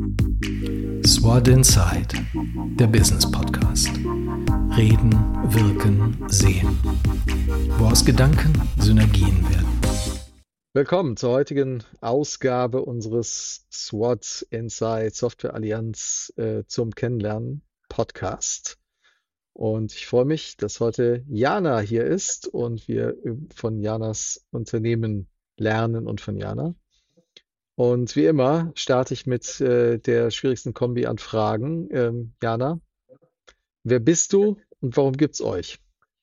SWOT Inside, der Business Podcast. Reden, wirken, sehen. Wo aus Gedanken Synergien werden. Willkommen zur heutigen Ausgabe unseres SWOT Inside Software Allianz zum Kennenlernen Podcast. Und ich freue mich, dass heute Jana hier ist und wir von Janas Unternehmen lernen und von Jana. Und wie immer starte ich mit der schwierigsten Kombi an Fragen. Jana, wer bist du und warum gibt's euch?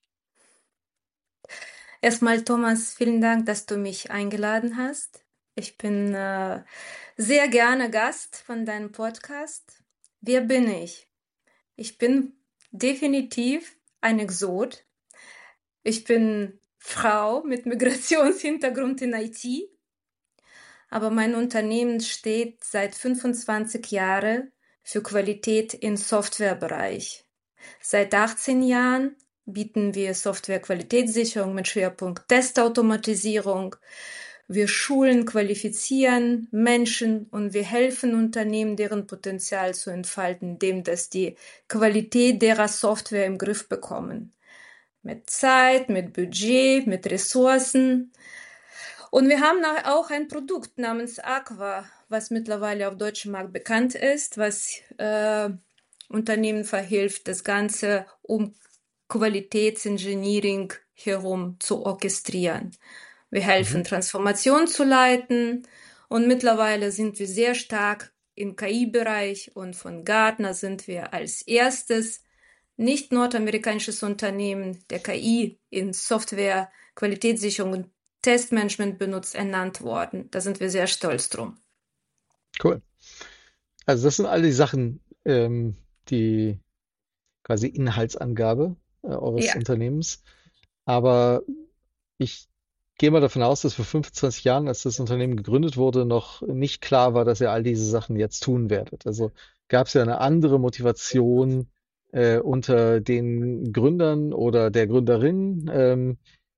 Erstmal, Thomas, vielen Dank, dass du mich eingeladen hast. Ich bin sehr gerne Gast von deinem Podcast. Wer bin ich? Ich bin definitiv ein Exot. Ich bin Frau mit Migrationshintergrund in IT. Aber mein Unternehmen steht seit 25 Jahren für Qualität im Softwarebereich. Seit 18 Jahren bieten wir Software-Qualitätssicherung mit Schwerpunkt Testautomatisierung. Wir schulen, qualifizieren Menschen und wir helfen Unternehmen, deren Potenzial zu entfalten, indem dass die Qualität derer Software im Griff bekommen. Mit Zeit, mit Budget, mit Ressourcen. Und wir haben auch ein Produkt namens Aqua, was mittlerweile auf deutschem Markt bekannt ist, was Unternehmen verhilft, das Ganze um Qualitätsengineering herum zu orchestrieren. Wir helfen, Transformation zu leiten und mittlerweile sind wir sehr stark im KI-Bereich und von Gartner sind wir als erstes nicht nordamerikanisches Unternehmen der KI in Software, Qualitätssicherung und Testmanagement benutzt, ernannt worden. Da sind wir sehr stolz drum. Cool. Also das sind all die Sachen, die quasi Inhaltsangabe eures Unternehmens. Aber ich gehe mal davon aus, dass vor 25 Jahren, als das Unternehmen gegründet wurde, noch nicht klar war, dass ihr all diese Sachen jetzt tun werdet. Also gab es ja eine andere Motivation unter den Gründern oder der Gründerin,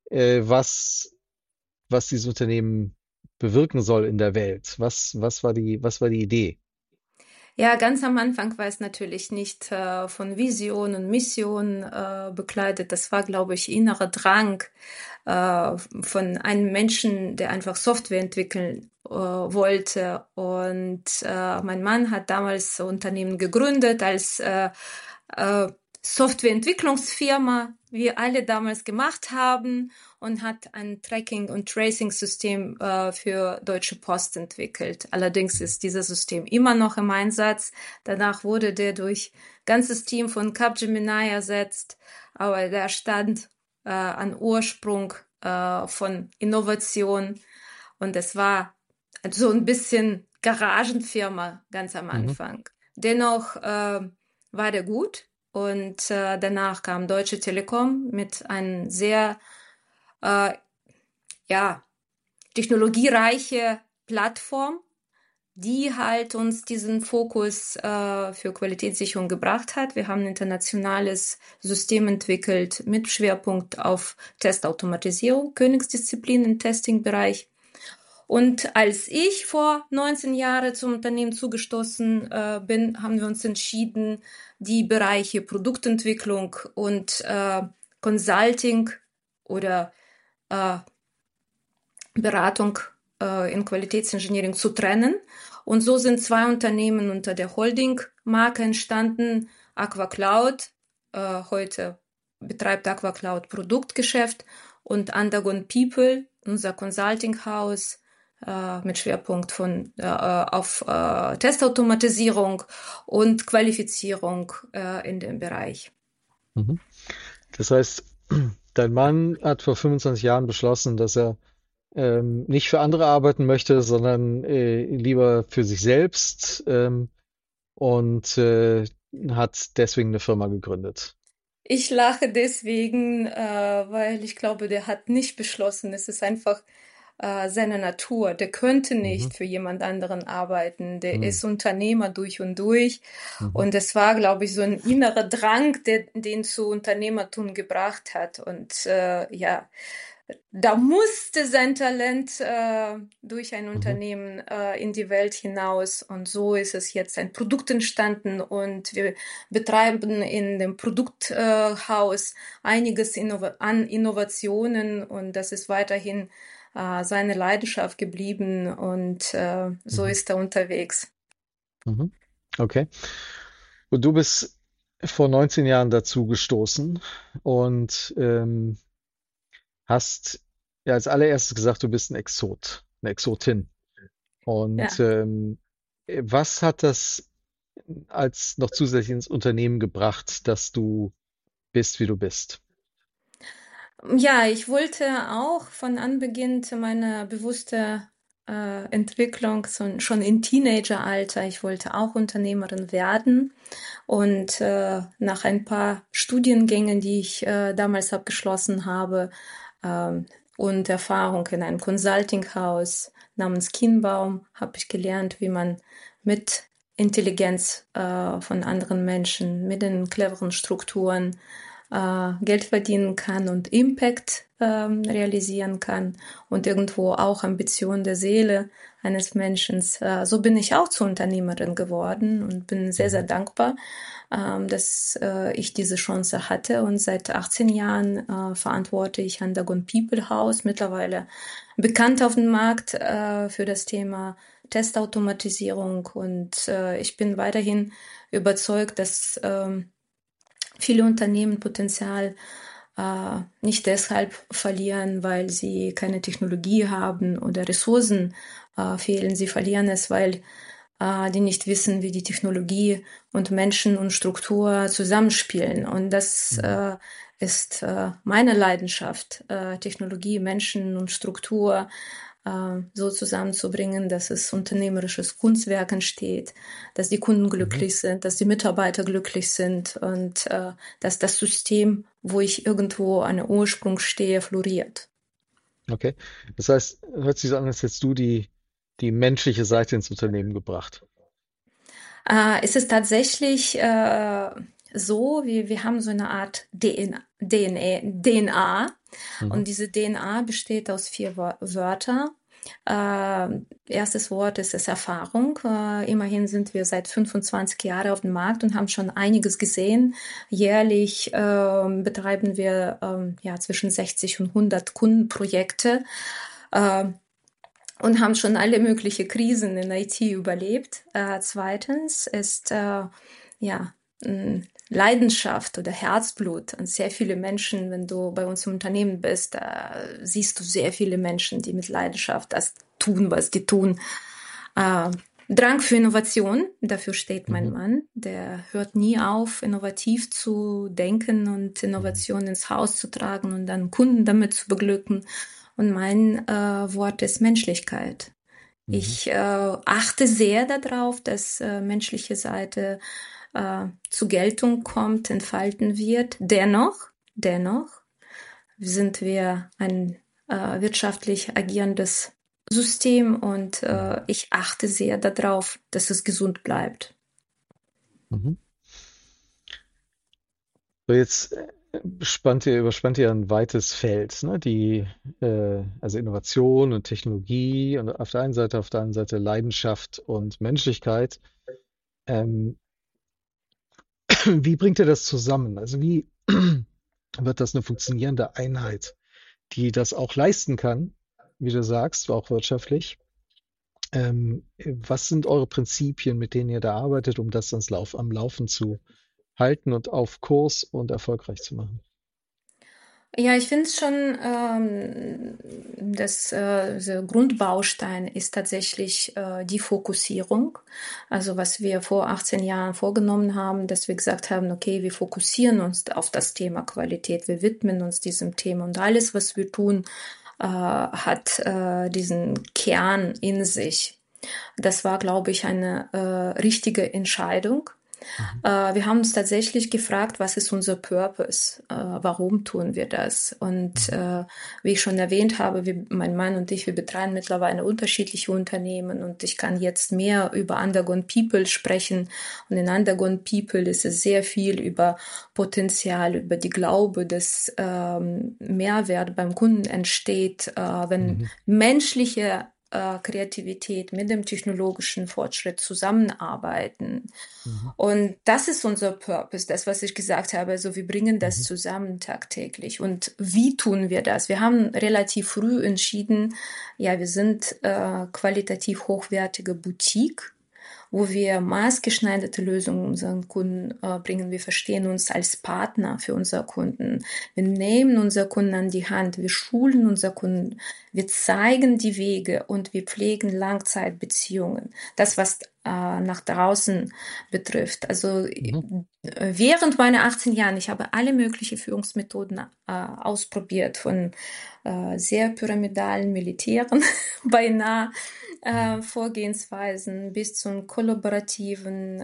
was dieses Unternehmen bewirken soll in der Welt. Was war die Idee? Ja, ganz am Anfang war es natürlich nicht von Vision und Mission bekleidet. Das war, glaube ich, innerer Drang von einem Menschen, der einfach Software entwickeln wollte. Und mein Mann hat damals Unternehmen gegründet als Softwareentwicklungsfirma, wie alle damals gemacht haben, und hat ein Tracking- und Tracing-System für Deutsche Post entwickelt. Allerdings ist dieses System immer noch im Einsatz. Danach wurde der durch ganzes Team von Capgemini ersetzt, aber der stand an Ursprung von Innovation und es war so ein bisschen Garagenfirma ganz am Anfang. Dennoch war der gut. Und danach kam Deutsche Telekom mit einer sehr technologiereiche Plattform, die halt uns diesen Fokus für Qualitätssicherung gebracht hat. Wir haben ein internationales System entwickelt mit Schwerpunkt auf Testautomatisierung, Königsdisziplin im Testing-Bereich. Und als ich vor 19 Jahren zum Unternehmen zugestoßen bin, haben wir uns entschieden, die Bereiche Produktentwicklung und Consulting oder Beratung in Qualitätsengineering zu trennen. Und so sind zwei Unternehmen unter der Holding-Marke entstanden. AquaCloud, heute betreibt AquaCloud Produktgeschäft, und Andagon People, unser Consulting-Haus, mit Schwerpunkt auf Testautomatisierung und Qualifizierung in dem Bereich. Das heißt, dein Mann hat vor 25 Jahren beschlossen, dass er nicht für andere arbeiten möchte, sondern lieber für sich selbst und hat deswegen eine Firma gegründet. Ich lache deswegen, weil ich glaube, der hat nicht beschlossen. Es ist einfach seine Natur. Der könnte nicht für jemand anderen arbeiten. Der ist Unternehmer durch und durch. Und es war, glaube ich, so ein innerer Drang, der den zu Unternehmertum gebracht hat. Und da musste sein Talent durch ein Mhm. Unternehmen in die Welt hinaus. Und so ist es jetzt ein Produkt entstanden. Und wir betreiben in dem Produkthaus einiges an Innovationen. Und das ist weiterhin seine Leidenschaft geblieben. Und so Mhm. ist er unterwegs. Mhm. Okay. Und du bist vor 19 Jahren dazu gestoßen und hast ja als allererstes gesagt, du bist ein Exot, eine Exotin. Und Ja. was hat das als noch zusätzlich ins Unternehmen gebracht, dass du bist, wie du bist? Ja, ich wollte auch von Anbeginn zu meiner bewussten Entwicklung, schon im Teenageralter, ich wollte auch Unternehmerin werden. Und nach ein paar Studiengängen, die ich damals abgeschlossen habe, ähm, und Erfahrung in einem Consultinghaus namens Kienbaum, habe ich gelernt, wie man mit Intelligenz von anderen Menschen, mit den cleveren Strukturen Geld verdienen kann und Impact realisieren kann und irgendwo auch Ambition der Seele eines Menschen. So bin ich auch zur Unternehmerin geworden und bin sehr, sehr Mhm. dankbar, dass ich diese Chance hatte. Und seit 18 Jahren verantworte ich Andagon People House, mittlerweile bekannt auf dem Markt für das Thema Testautomatisierung. Und ich bin weiterhin überzeugt, dass viele Unternehmen Potenzial nicht deshalb verlieren, weil sie keine Technologie haben oder Ressourcen fehlen. Sie verlieren es, weil die nicht wissen, wie die Technologie und Menschen und Struktur zusammenspielen. Und das Mhm. ist meine Leidenschaft, Technologie, Menschen und Struktur so zusammenzubringen, dass es unternehmerisches Kunstwerk entsteht, dass die Kunden Mhm. glücklich sind, dass die Mitarbeiter glücklich sind und dass das System, wo ich irgendwo an der Ursprung stehe, floriert. Okay. Das heißt, hört sich so an, als hättest du die menschliche Seite ins Unternehmen gebracht. Es ist tatsächlich so, wir haben so eine Art DNA Mhm. und diese DNA besteht aus 4 Wörtern. Erstes Wort ist Erfahrung. Immerhin sind wir seit 25 Jahren auf dem Markt und haben schon einiges gesehen. Jährlich betreiben wir ja, zwischen 60 und 100 Kundenprojekte. Äh, und haben schon alle möglichen Krisen in IT überlebt. Zweitens ist ja Leidenschaft oder Herzblut und sehr viele Menschen, wenn du bei uns im Unternehmen bist, da siehst du sehr viele Menschen, die mit Leidenschaft das tun, was die tun. Äh, Drang für Innovation, dafür steht mein Mhm. Mann. Der hört nie auf, innovativ zu denken und Mhm. Innovation ins Haus zu tragen und dann Kunden damit zu beglücken. Und mein Wort ist Menschlichkeit. Mhm. Ich achte sehr darauf, dass menschliche Seite zur Geltung kommt, entfalten wird. Dennoch sind wir ein wirtschaftlich agierendes System und Mhm. ich achte sehr darauf, dass es gesund bleibt. Mhm. So, jetzt überspannt ihr ein weites Feld, ne? Also Innovation und Technologie und auf der anderen Seite Leidenschaft und Menschlichkeit. Ähm, Wie bringt ihr das zusammen? Also wie wird das eine funktionierende Einheit, die das auch leisten kann, wie du sagst, auch wirtschaftlich? Was sind eure Prinzipien, mit denen ihr da arbeitet, um das am Laufen zu halten und auf Kurs und erfolgreich zu machen? Ja, ich finde es schon, der Grundbaustein ist tatsächlich die Fokussierung. Also was wir vor 18 Jahren vorgenommen haben, dass wir gesagt haben, okay, wir fokussieren uns auf das Thema Qualität, wir widmen uns diesem Thema und alles, was wir tun, hat diesen Kern in sich. Das war, glaube ich, eine richtige Entscheidung. Mhm. Wir haben uns tatsächlich gefragt, was ist unser Purpose? Warum tun wir das? Und Mhm. wie ich schon erwähnt habe, mein Mann und ich, wir betreiben mittlerweile unterschiedliche Unternehmen und ich kann jetzt mehr über Undergone People sprechen. Und in Undergone People ist es sehr viel über Potenzial, über die Glaube, dass Mehrwert beim Kunden entsteht, wenn Mhm. menschliche Kreativität mit dem technologischen Fortschritt zusammenarbeiten. Mhm. Und das ist unser Purpose, das, was ich gesagt habe. Also wir bringen das Mhm. zusammen tagtäglich. Und wie tun wir das? Wir haben relativ früh entschieden, ja, wir sind qualitativ hochwertige Boutique, wo wir maßgeschneiderte Lösungen unseren Kunden bringen. Wir verstehen uns als Partner für unsere Kunden. Wir nehmen unsere Kunden an die Hand, wir schulen unsere Kunden, wir zeigen die Wege und wir pflegen Langzeitbeziehungen. Das, was nach draußen betrifft. Also Mhm. während meiner 18 Jahren, ich habe alle möglichen Führungsmethoden ausprobiert, von sehr pyramidalen Militären beinahe Vorgehensweisen bis zum kollaborativen,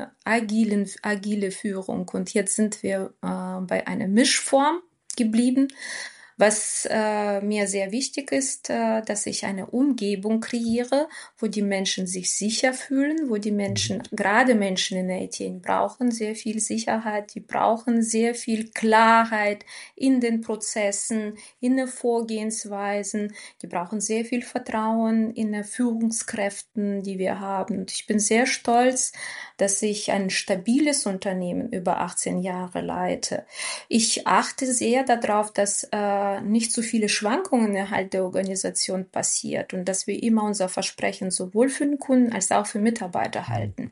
agile Führung. Und jetzt sind wir bei einer Mischform geblieben. Was mir sehr wichtig ist, dass ich eine Umgebung kreiere, wo die Menschen sich sicher fühlen, wo die Mhm. Menschen, gerade Menschen in der IT, brauchen sehr viel Sicherheit, die brauchen sehr viel Klarheit in den Prozessen, in den Vorgehensweisen, die brauchen sehr viel Vertrauen in den Führungskräften, die wir haben. Und ich bin sehr stolz, dass ich ein stabiles Unternehmen über 18 Jahre leite. Ich achte sehr darauf, dass nicht so viele Schwankungen innerhalb der Organisation passiert und dass wir immer unser Versprechen sowohl für den Kunden als auch für Mitarbeiter Mhm. halten.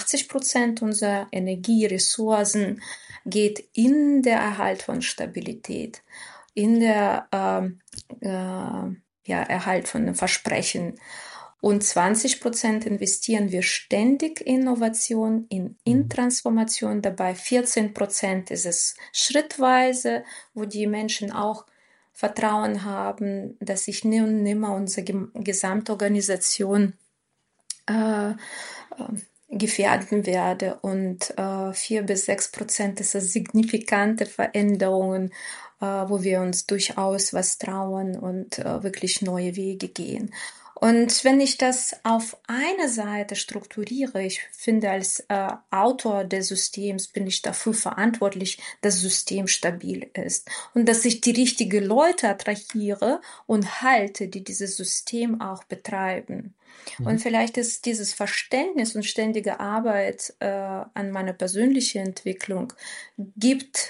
80% unserer Energie, Ressourcen geht in der Erhalt von Stabilität, in der Erhalt von Versprechen. Und 20% investieren wir ständig in Innovation, in Mhm. Transformation. Dabei 14% ist es schrittweise, wo die Menschen auch Vertrauen haben, dass ich nie und nimmer unsere gesamte Organisation äh, gefährden werde. Und 4 bis 6% ist es signifikante Veränderungen, wo wir uns durchaus was trauen und wirklich neue Wege gehen. Und wenn ich das auf eine Seite strukturiere, ich finde, als Autor des Systems bin ich dafür verantwortlich, dass das System stabil ist und dass ich die richtigen Leute attrahiere und halte, die dieses System auch betreiben. Mhm. Und vielleicht ist dieses Verständnis und ständige Arbeit an meiner persönlichen Entwicklung gibt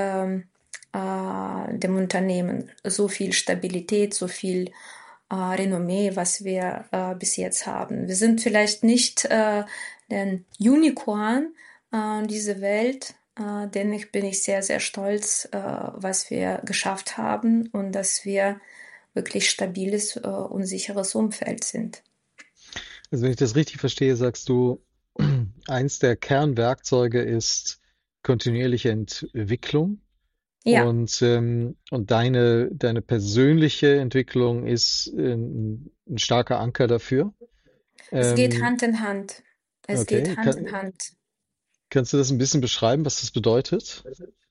dem Unternehmen so viel Stabilität, so viel Renommee, was wir bis jetzt haben. Wir sind vielleicht nicht den Unicorn dieser Welt, dennoch bin ich sehr, sehr stolz, was wir geschafft haben und dass wir wirklich stabiles und sicheres Umfeld sind. Also wenn ich das richtig verstehe, sagst du, eins der Kernwerkzeuge ist kontinuierliche Entwicklung und deine persönliche Entwicklung ist ein starker Anker dafür. Es geht Ähm, Hand in Hand. Es geht okay, Hand in Hand. kannst du das ein bisschen beschreiben, was das bedeutet?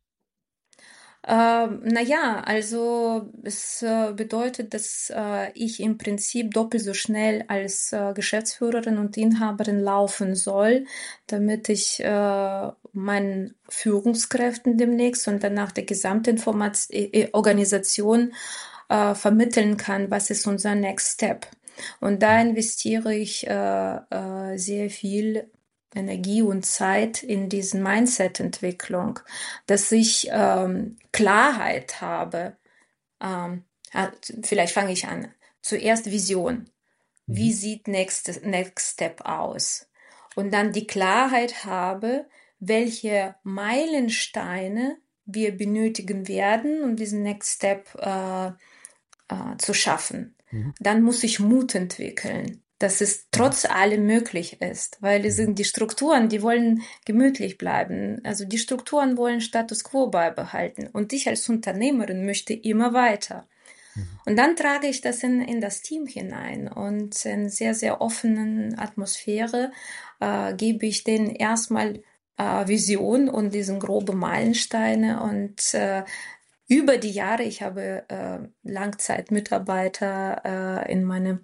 Naja, also es bedeutet, dass ich im Prinzip doppelt so schnell als Geschäftsführerin und Inhaberin laufen soll, damit ich meinen Führungskräften demnächst und danach der gesamten Organisation vermitteln kann, was ist unser Next Step. Und da investiere ich sehr viel Energie und Zeit in diesen Mindset-Entwicklung, dass ich Klarheit habe. Vielleicht fange ich an. Zuerst Vision. Mhm. Wie sieht Next Step aus? Und dann die Klarheit habe, welche Meilensteine wir benötigen werden, um diesen Next Step zu schaffen. Mhm. Dann muss ich Mut entwickeln, dass es Mhm. trotz allem möglich ist, weil es Mhm. sind die Strukturen, die wollen gemütlich bleiben. Also die Strukturen wollen Status quo beibehalten. Und ich als Unternehmerin möchte immer weiter. Mhm. Und dann trage ich das in das Team hinein und in sehr, sehr offenen Atmosphäre gebe ich denen erstmal Vision und diesen groben Meilensteine und über die Jahre, ich habe Langzeitmitarbeiter in meinem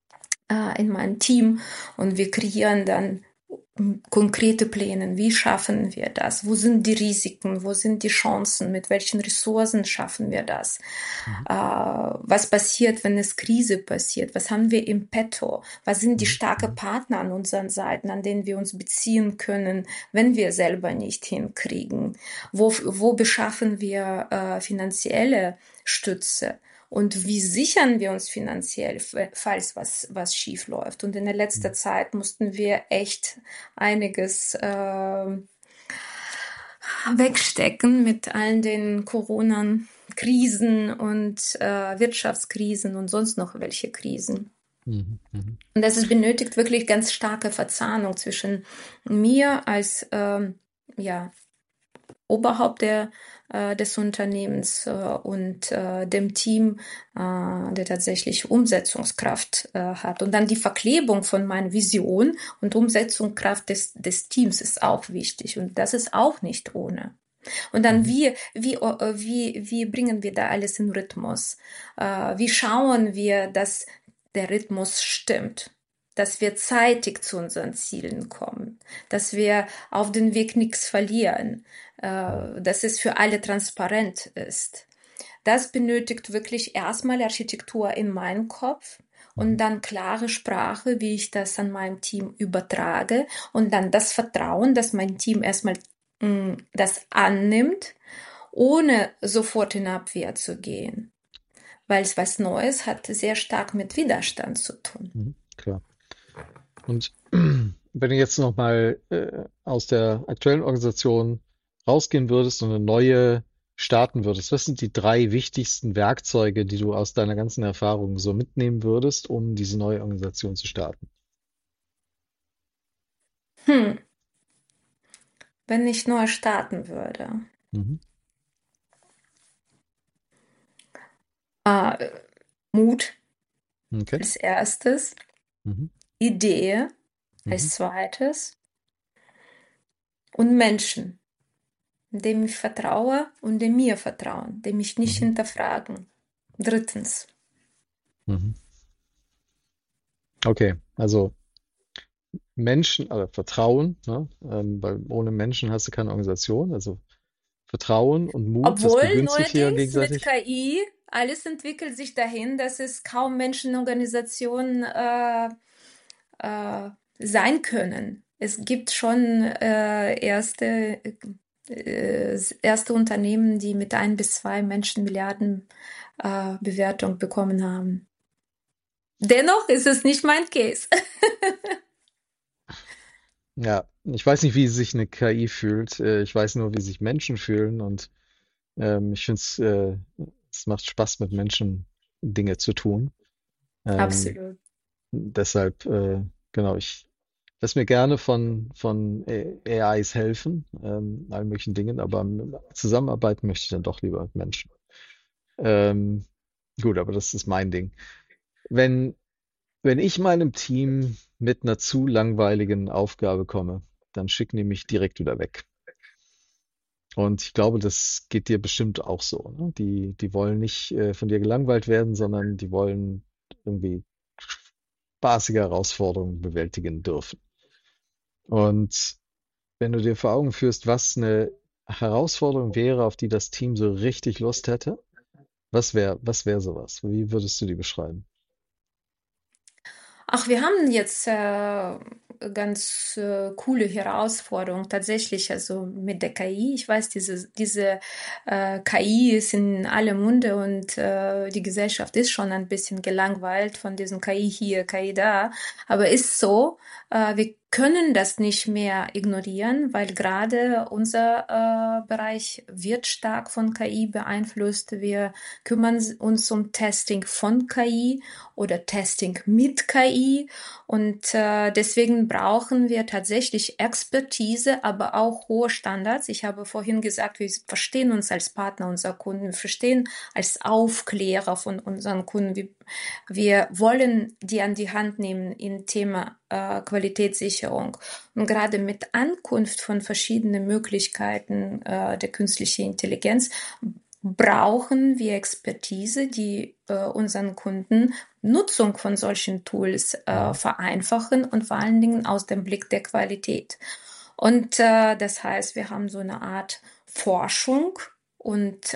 Team und wir kreieren dann konkrete Pläne. Wie schaffen wir das? Wo sind die Risiken? Wo sind die Chancen? Mit welchen Ressourcen schaffen wir das? Was passiert, wenn es Krise passiert? Was haben wir im Petto? Was sind die starken Partner an unseren Seiten, an denen wir uns beziehen können, wenn wir selber nicht hinkriegen? Wo beschaffen wir finanzielle Stütze? Und wie sichern wir uns finanziell, falls was schief läuft? Und in der letzten Zeit mussten wir echt einiges wegstecken mit allen den Corona-Krisen und Wirtschaftskrisen und sonst noch welche Krisen. Und das benötigt wirklich ganz starke Verzahnung zwischen mir als Oberhaupt des Unternehmens und dem Team, der tatsächlich Umsetzungskraft hat. Und dann die Verklebung von meiner Vision und Umsetzungskraft des Teams ist auch wichtig. Und das ist auch nicht ohne. Und dann wie bringen wir da alles in Rhythmus? Wie schauen wir, dass der Rhythmus stimmt? Dass wir zeitig zu unseren Zielen kommen, dass wir auf dem Weg nichts verlieren, dass es für alle transparent ist. Das benötigt wirklich erstmal Architektur in meinem Kopf und dann klare Sprache, wie ich das an meinem Team übertrage und dann das Vertrauen, dass mein Team erstmal das annimmt, ohne sofort in Abwehr zu gehen. Weil es was Neues hat sehr stark mit Widerstand zu tun. Klar. Und wenn du jetzt nochmal aus der aktuellen Organisation rausgehen würdest und eine neue starten würdest, was sind die 3 wichtigsten Werkzeuge, die du aus deiner ganzen Erfahrung so mitnehmen würdest, um diese neue Organisation zu starten? Wenn ich neu starten würde. Mut als erstes, Idee als zweites und Menschen, dem ich vertraue und dem mir vertrauen, dem ich nicht hinterfragen. Drittens. Okay, also Menschen, also Vertrauen, ne? Weil ohne Menschen hast du keine Organisation, also Vertrauen und Mut, das Obwohl begünstigt hier neuerdings mit gegenseitig. KI alles entwickelt sich dahin, dass es kaum Menschenorganisationen sein können. Es gibt schon erste Unternehmen, die mit 1 bis 2 Menschenmilliarden Bewertung bekommen haben. Dennoch ist es nicht mein Case. Ja, ich weiß nicht, wie sich eine KI fühlt. Ich weiß nur, wie sich Menschen fühlen und ich finde es macht Spaß, mit Menschen Dinge zu tun. Absolut. Deshalb, genau, ich lasse mir gerne von AIs helfen, allen möglichen Dingen, aber zusammenarbeiten möchte ich dann doch lieber mit Menschen. Ähm, gut, aber das ist mein Ding. Wenn, wenn ich meinem Team mit einer zu langweiligen Aufgabe komme, dann schicken die mich direkt wieder weg. Und ich glaube, das geht dir bestimmt auch so, ne? Die wollen nicht von dir gelangweilt werden, sondern die wollen irgendwie spaßige Herausforderungen bewältigen dürfen. Und wenn du dir vor Augen führst, was eine Herausforderung wäre, auf die das Team so richtig Lust hätte, was wär sowas? Wie würdest du die beschreiben? Ach, wir haben jetzt ganz coole Herausforderung tatsächlich, also mit der KI. Ich weiß, diese KI ist in aller Munde und die Gesellschaft ist schon ein bisschen gelangweilt von diesem KI hier, KI da. Aber ist so, wir können das nicht mehr ignorieren, weil gerade unser Bereich wird stark von KI beeinflusst. Wir kümmern uns um Testing von KI oder Testing mit KI und deswegen brauchen wir tatsächlich Expertise, aber auch hohe Standards. Ich habe vorhin gesagt, wir verstehen uns als Partner unserer Kunden, wir verstehen als Aufklärer von unseren Kunden. Wir wollen die an die Hand nehmen im Thema Qualitätssicherung. Und gerade mit Ankunft von verschiedenen Möglichkeiten der künstlichen Intelligenz brauchen wir Expertise, die unseren Kunden Nutzung von solchen Tools vereinfachen und vor allen Dingen aus dem Blick der Qualität. Und das heißt, wir haben so eine Art Forschung und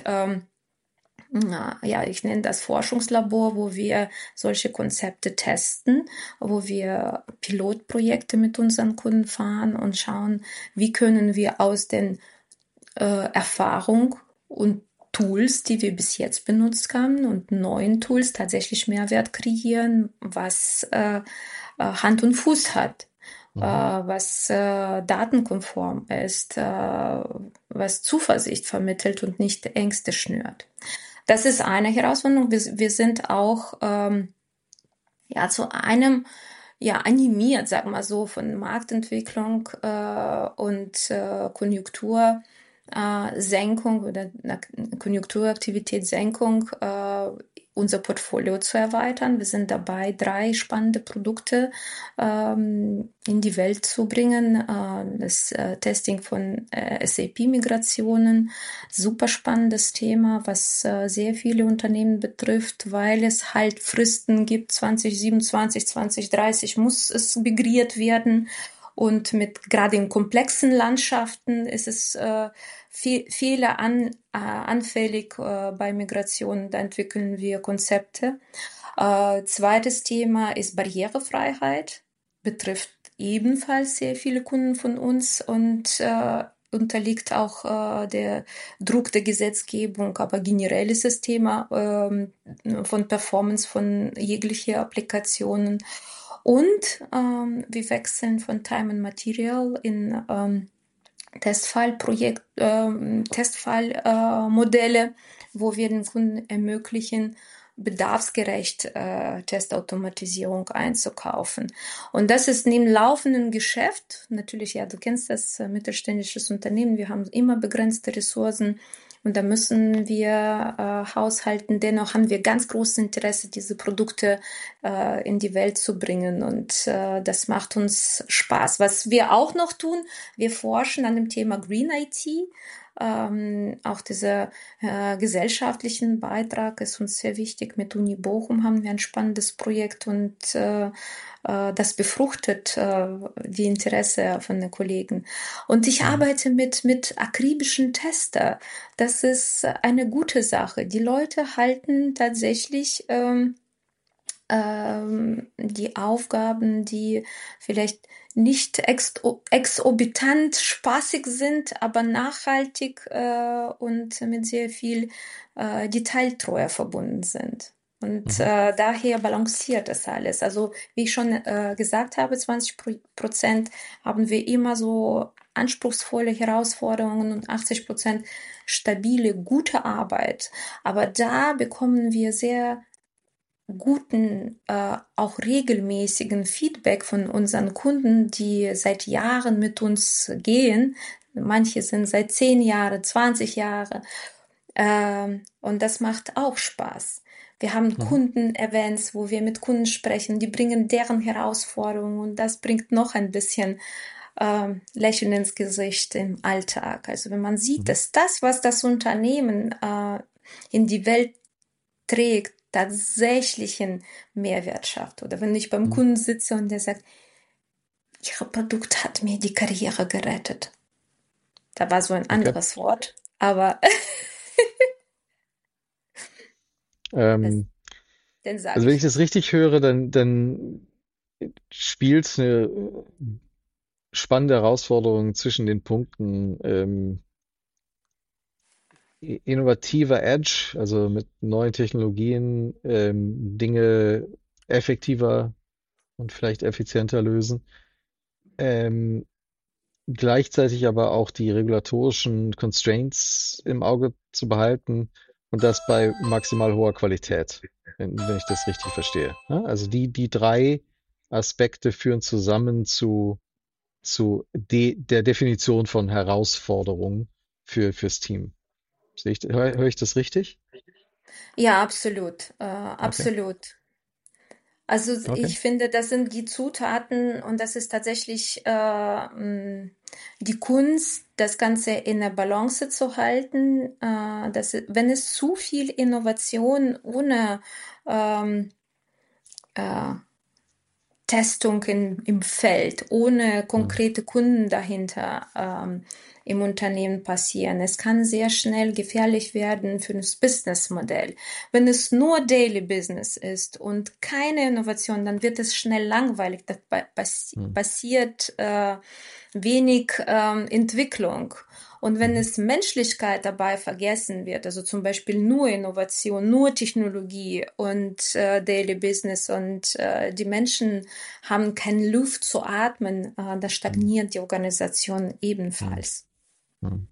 ja, ich nenne das Forschungslabor, wo wir solche Konzepte testen, wo wir Pilotprojekte mit unseren Kunden fahren und schauen, wie können wir aus den Erfahrung und Tools, die wir bis jetzt benutzt haben und neuen Tools tatsächlich Mehrwert kreieren, was Hand und Fuß hat, was datenkonform ist, was Zuversicht vermittelt und nicht Ängste schnürt. Das ist eine Herausforderung. Wir sind auch ja zu einem animiert, sagen wir mal so, von Marktentwicklung und Konjunktursenkung oder Konjunkturaktivitätssenkung unser Portfolio zu erweitern. Wir sind dabei, 3 spannende Produkte in die Welt zu bringen. Das Testing von SAP-Migrationen, super spannendes Thema, was sehr viele Unternehmen betrifft, weil es halt Fristen gibt, 2027, 2030 muss es migriert werden. Und gerade in komplexen Landschaften ist es Fehler anfällig bei Migration. Da entwickeln wir Konzepte. Zweites Thema ist Barrierefreiheit, betrifft ebenfalls sehr viele Kunden von uns und unterliegt auch der Druck der Gesetzgebung, aber generell ist das Thema von Performance von jeglicher Applikationen. Und wir wechseln von Time and Material in Testfallmodelle, wo wir den Kunden ermöglichen, bedarfsgerecht Testautomatisierung einzukaufen. Und das ist neben laufendem Geschäft, natürlich, ja, du kennst das, mittelständisches Unternehmen, wir haben immer begrenzte Ressourcen und da müssen wir haushalten. Dennoch haben wir ganz großes Interesse, diese Produkte in die Welt zu bringen und das macht uns Spaß. Was wir auch noch tun, wir forschen an dem Thema Green IT. Auch dieser gesellschaftlichen Beitrag ist uns sehr wichtig. Mit Uni Bochum haben wir ein spannendes Projekt und das befruchtet die Interesse von den Kollegen. Und ich arbeite mit akribischen Tester. Das ist eine gute Sache. Die Leute halten tatsächlich die Aufgaben, die vielleicht nicht exorbitant spaßig sind, aber nachhaltig und mit sehr viel Detailtreue verbunden sind. Und daher balanciert das alles. Also wie ich schon gesagt habe, 20% haben wir immer so anspruchsvolle Herausforderungen und 80% stabile, gute Arbeit. Aber da bekommen wir sehr guten, auch regelmäßigen Feedback von unseren Kunden, die seit Jahren mit uns gehen. Manche sind seit 10 Jahren, 20 Jahre. Und das macht auch Spaß. Wir haben Kunden-Events, wo wir mit Kunden sprechen, die bringen deren Herausforderungen und das bringt noch ein bisschen Lächeln ins Gesicht im Alltag. Also wenn man sieht, dass das, was das Unternehmen in die Welt trägt, tatsächlichen Mehrwert schafft. Oder wenn ich beim Kunden sitze und der sagt, Ihr Produkt hat mir die Karriere gerettet. Da war so ein anderes Wort, aber Ähm, dann sage also wenn ich ich das richtig höre, dann spielt eine spannende Herausforderung zwischen den Punkten innovativer Edge, also mit neuen Technologien Dinge effektiver und vielleicht effizienter lösen. Ähm, Gleichzeitig aber auch die regulatorischen Constraints im Auge zu behalten und das bei maximal hoher Qualität, wenn ich das richtig verstehe. Ne? Also die drei Aspekte führen zusammen der Definition von Herausforderungen fürs Team. Hör ich das richtig? Ja, absolut, Okay, absolut. Also okay. ich finde, das sind die Zutaten und das ist tatsächlich die Kunst, das Ganze in der Balance zu halten. Wenn es zu viel Innovation ohne ähm, äh, Testung im Feld, ohne Hm, konkrete Kunden dahinter im Unternehmen passieren. Es kann sehr schnell gefährlich werden für das Businessmodell. Wenn es nur Daily Business ist und keine Innovation, dann wird es schnell langweilig. Da hm, passiert wenig Entwicklung. Und wenn mhm, es Menschlichkeit dabei vergessen wird, also zum Beispiel nur Innovation, nur Technologie und Daily Business und die Menschen haben keine Luft zu atmen, da hm, stagniert die Organisation hm, ebenfalls. hm.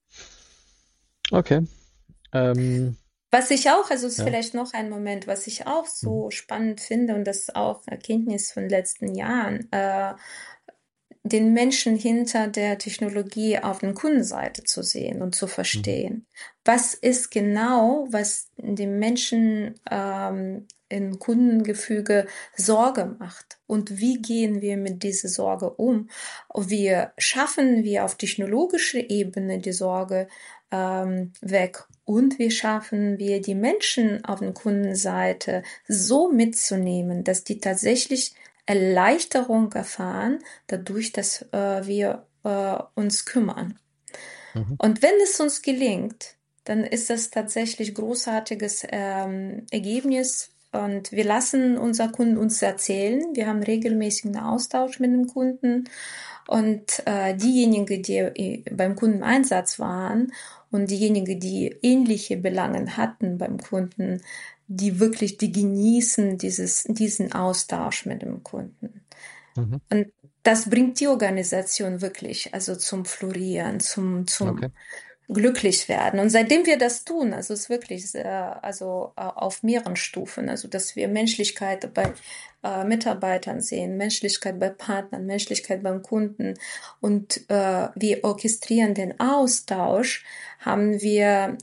Okay. Ähm, Was ich auch, also ist ja. vielleicht noch ein Moment, was ich auch Mhm, so spannend finde und das ist auch Erkenntnis von letzten Jahren, den Menschen hinter der Technologie auf der Kundenseite zu sehen und zu mhm, verstehen. Was ist genau, was dem Menschen im Kundengefüge Sorge macht? Und wie gehen wir mit dieser Sorge um? Wie schaffen wir auf technologischer Ebene die Sorge weg? Und wie schaffen wir die Menschen auf der Kundenseite so mitzunehmen, dass die tatsächlich Erleichterung erfahren, dadurch, dass wir uns kümmern. mhm, Und wenn es uns gelingt, dann ist das tatsächlich großartiges Ergebnis. Und wir lassen unser Kunden uns erzählen. Wir haben regelmäßigen Austausch mit dem Kunden. Und diejenigen, die beim Kundeneinsatz waren und diejenigen, die ähnliche Belangen hatten beim Kunden, die genießen diesen Austausch mit dem Kunden. mhm. Und das bringt die Organisation wirklich, also zum Florieren, zum Okay. glücklich werden. Und seitdem wir das tun, also es ist wirklich sehr, also auf mehreren Stufen, also dass wir Menschlichkeit bei Mitarbeitern sehen, Menschlichkeit bei Partnern, Menschlichkeit beim Kunden und wir orchestrieren den Austausch, haben wir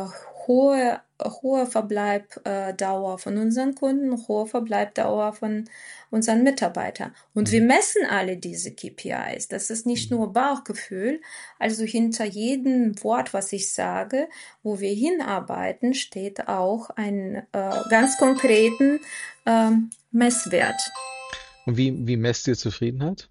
hohe Verbleibdauer von unseren Kunden, hohe Verbleibdauer von unseren Mitarbeitern. Und wir Mhm, messen alle diese KPIs. Das ist nicht mhm. nur Bauchgefühl. Also hinter jedem Wort, was ich sage, wo wir hinarbeiten, steht auch ein ganz konkreten Messwert. Und wie messt ihr Zufriedenheit?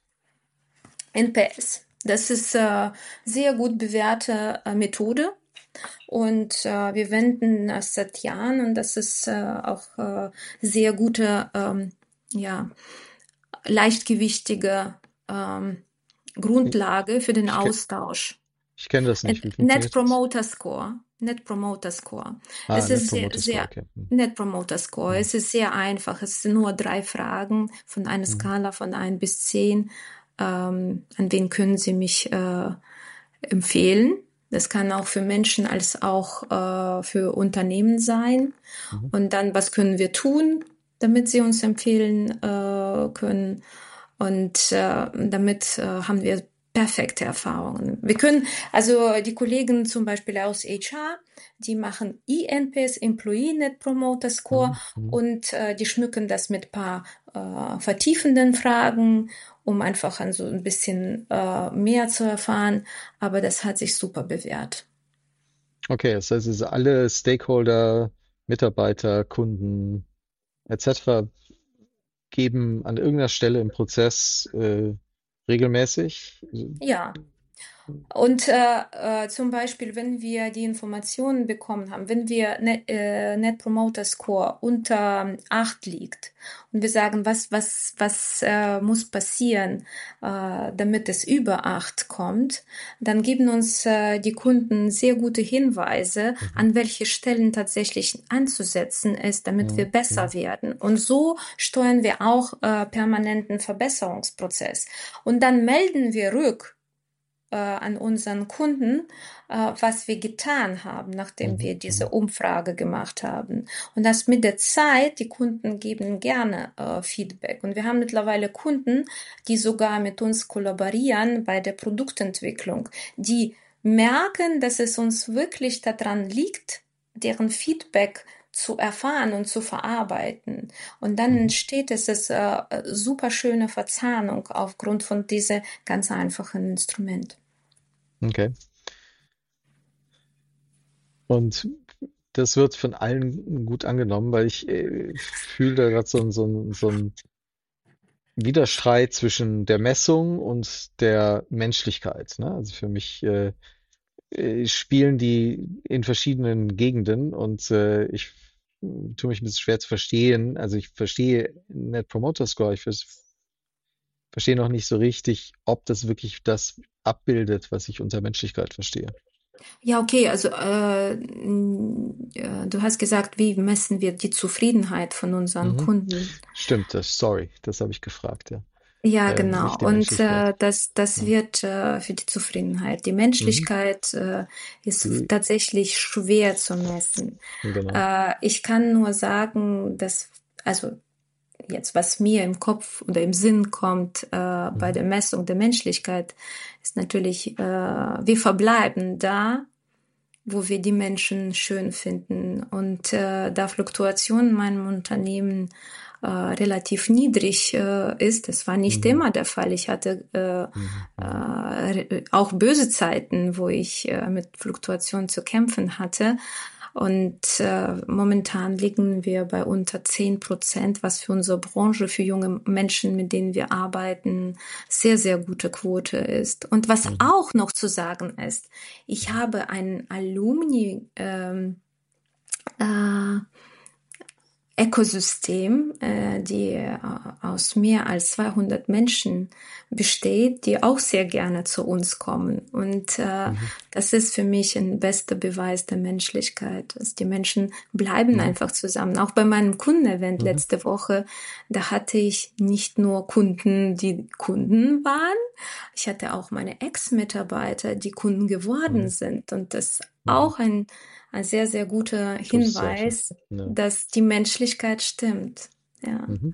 NPS. Das ist sehr gut bewährte Methode und wir wenden das seit Jahren und das ist auch sehr gute, ja, leichtgewichtige Ich, Grundlage für den ich, ke- Austausch. ich kenne das nicht. Wie Net funktioniert das? Promoter Score. Net Promoter Score. Ah, Es Net ist sehr, Promoter Score, sehr, okay. Mhm, Net Promoter Score. mhm, Es ist sehr einfach. Es sind nur 3 Fragen von einer mhm, Skala von 1 bis 10. An wen können Sie mich empfehlen? Das kann auch für Menschen als auch für Unternehmen sein. mhm. Und dann, was können wir tun, damit Sie uns empfehlen können? Und damit haben wir perfekte Erfahrungen. Wir können, also die Kollegen zum Beispiel aus HR, die machen ENPS, Employee Net Promoter Score, Mhm, mhm. und die schmücken das mit paar vertiefenden Fragen, um einfach an so ein bisschen mehr zu erfahren. Aber das hat sich super bewährt. Okay, das heißt, es ist alle Stakeholder, Mitarbeiter, Kunden etc. geben an irgendeiner Stelle im Prozess regelmäßig. Ja. Und zum Beispiel, wenn wir die Informationen bekommen haben, wenn wir Net Promoter Score unter 8 liegt und wir sagen, was muss passieren, damit es über 8 kommt, dann geben uns die Kunden sehr gute Hinweise, Mhm, an welche Stellen tatsächlich anzusetzen ist, damit wir mhm, besser mhm, werden. Und so steuern wir auch permanenten Verbesserungsprozess. Und dann melden wir an unseren Kunden, was wir getan haben, nachdem wir diese Umfrage gemacht haben. Und das mit der Zeit, die Kunden geben gerne Feedback. Und wir haben mittlerweile Kunden, die sogar mit uns kollaborieren bei der Produktentwicklung, die merken, dass es uns wirklich daran liegt, deren Feedback zu erfahren und zu verarbeiten. Und dann entsteht es super schöne Verzahnung aufgrund von diesem ganz einfachen Instrument. Okay. Und das wird von allen gut angenommen, weil ich fühle da gerade so einen Widerstreit zwischen der Messung und der Menschlichkeit. Ne? Also für mich spielen die in verschiedenen Gegenden und ich tue mich ein bisschen schwer zu verstehen. Also ich verstehe Net Promoter Score, verstehe noch nicht so richtig, ob das wirklich das abbildet, was ich unter Menschlichkeit verstehe. Ja, okay, also du hast gesagt, wie messen wir die Zufriedenheit von unseren Mhm. Kunden? Stimmt, sorry, das habe ich gefragt, ja. Ja, genau. Nicht die Und Menschlichkeit. das Ja. wird für die Zufriedenheit. Die Mhm. Menschlichkeit ist Die, tatsächlich schwer zu messen. genau. Ich kann nur sagen, dass, also jetzt, was mir im Kopf oder im Sinn kommt bei Mhm. der Messung der Menschlichkeit, ist natürlich, wir verbleiben da, wo wir die Menschen schön finden. Und da Fluktuation in meinem Unternehmen relativ niedrig ist, das war nicht Mhm. immer der Fall. Ich hatte Mhm. Mhm. auch böse Zeiten, wo ich mit Fluktuation zu kämpfen hatte. Und momentan liegen wir bei unter 10%, was für unsere Branche, für junge Menschen, mit denen wir arbeiten, sehr, sehr gute Quote ist. Und was Mhm. auch noch zu sagen ist, ich habe ein Alumni äh, Ökosystem, die aus mehr als 200 Menschen besteht, die auch sehr gerne zu uns kommen. Und Mhm. das ist für mich ein bester Beweis der Menschlichkeit. Dass die Menschen bleiben Mhm. einfach zusammen. Auch bei meinem Kundenevent Mhm. letzte Woche, da hatte ich nicht nur Kunden, die Kunden waren, ich hatte auch meine Ex-Mitarbeiter, die Kunden geworden Mhm. sind. Und das ist Mhm. auch ein sehr, sehr guter Gutes Zeichen. Hinweis, Ja. dass die Menschlichkeit stimmt. Ja, Mhm.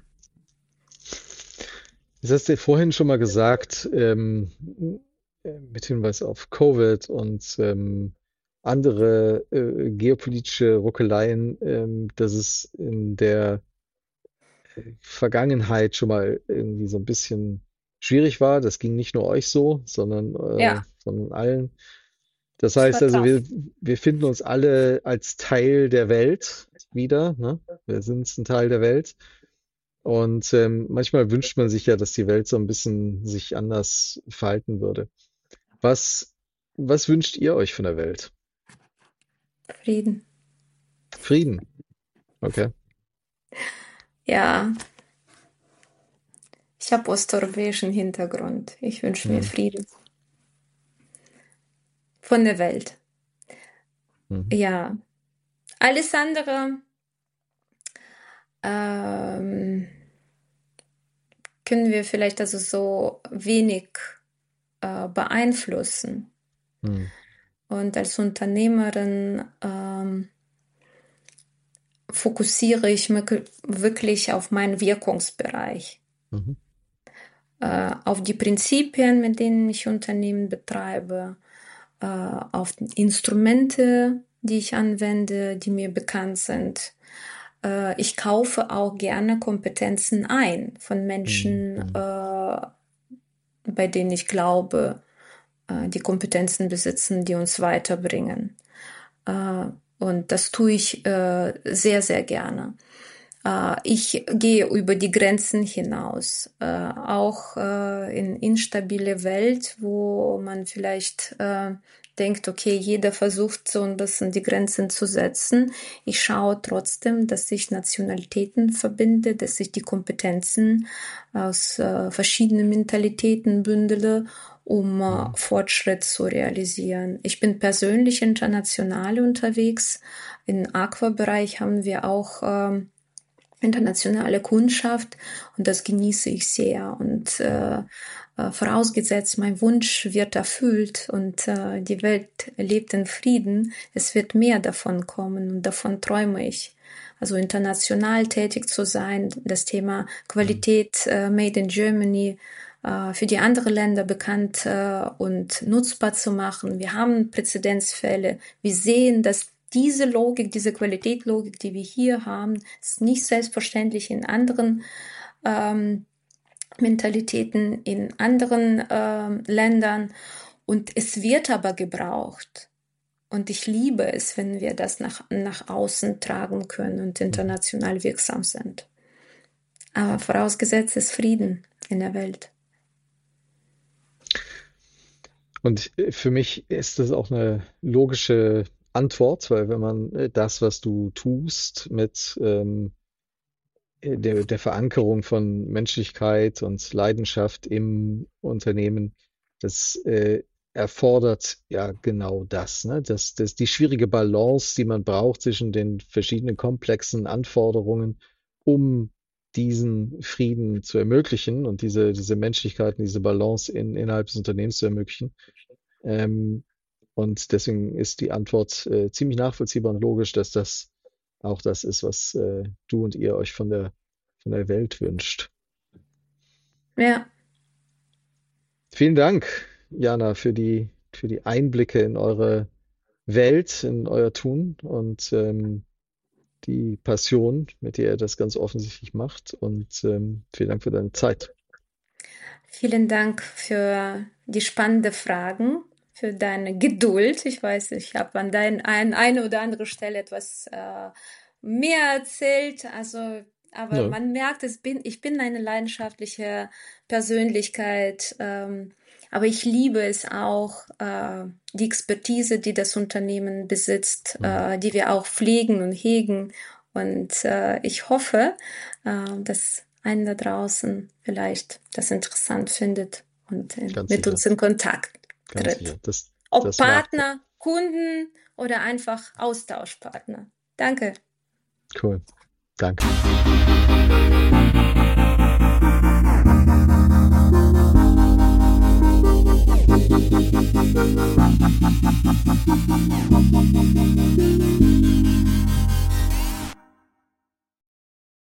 Das hast du vorhin schon mal gesagt, mit Hinweis auf Covid und andere geopolitische Ruckeleien, dass es in der Vergangenheit schon mal irgendwie so ein bisschen schwierig war. Das ging nicht nur euch so, ja, sondern allen. Das es heißt war also, tough. wir finden uns alle als Teil der Welt wieder, ne? Wir sind ein Teil der Welt. Und manchmal wünscht man sich ja, dass die Welt so ein bisschen sich anders verhalten würde. Was, was wünscht ihr euch von der Welt? Frieden. Frieden, okay. Ja, ich habe osteuropäischen Hintergrund. Ich wünsche mir Hm, Frieden von der Welt. mhm, Ja, alles andere ähm, können wir vielleicht also so wenig beeinflussen. hm, Und als Unternehmerin fokussiere ich mich wirklich auf meinen Wirkungsbereich, mhm, auf die Prinzipien, mit denen ich Unternehmen betreibe, auf die Instrumente, die ich anwende, die mir bekannt sind. Ich kaufe auch gerne Kompetenzen ein von hm, Menschen, hm, bei denen ich glaube, die Kompetenzen besitzen, die uns weiterbringen. Äh, und das tue ich sehr, sehr gerne. Ich gehe über die Grenzen hinaus, auch in instabile Welt, wo man vielleicht denkt, okay, jeder versucht so ein bisschen die Grenzen zu setzen. Ich schaue trotzdem, dass ich Nationalitäten verbinde, dass ich die Kompetenzen aus verschiedenen Mentalitäten bündele, um hm, Fortschritt zu realisieren. Ich bin persönlich international unterwegs. Im Aqua-Bereich haben wir auch internationale Kundschaft und das genieße ich sehr. Und vorausgesetzt, mein Wunsch wird erfüllt und die Welt lebt in Frieden, es wird mehr davon kommen und davon träume ich. Also international tätig zu sein, das Thema Qualität Made in Germany für die anderen Länder bekannt und nutzbar zu machen. Wir haben Präzedenzfälle. Wir sehen, dass diese Logik, diese Qualitätslogik, die wir hier haben, ist nicht selbstverständlich in anderen Mentalitäten, in anderen Ländern. Und es wird aber gebraucht. Und ich liebe es, wenn wir das nach außen tragen können und international wirksam sind. Aber vorausgesetzt ist Frieden in der Welt. Und für mich ist das auch eine logische Antwort, weil wenn man das, was du tust, mit der Verankerung von Menschlichkeit und Leidenschaft im Unternehmen, das erfordert ja genau das, ne? Das die schwierige Balance, die man braucht zwischen den verschiedenen komplexen Anforderungen, um diesen Frieden zu ermöglichen und diese Menschlichkeit und diese Balance innerhalb des Unternehmens zu ermöglichen. Und deswegen ist die Antwort ziemlich nachvollziehbar und logisch, dass das auch das ist, was du und ihr euch von der Welt wünscht. Ja. Vielen Dank, Jana, für die Einblicke in eure Welt, in euer Tun und die Passion, mit der ihr das ganz offensichtlich macht. Und vielen Dank für deine Zeit. Vielen Dank für die spannenden Fragen, für deine Geduld. Ich weiß, ich habe an eine oder andere Stelle etwas mehr erzählt. Aber man merkt, ich bin eine leidenschaftliche Persönlichkeit. Aber ich liebe es auch, die Expertise, die das Unternehmen besitzt, die wir auch pflegen und hegen. Und ich hoffe, dass einer da draußen vielleicht das interessant findet und mit uns in Kontakt tritt. Ob Partner, Kunden oder einfach Austauschpartner. Danke. Cool. Danke.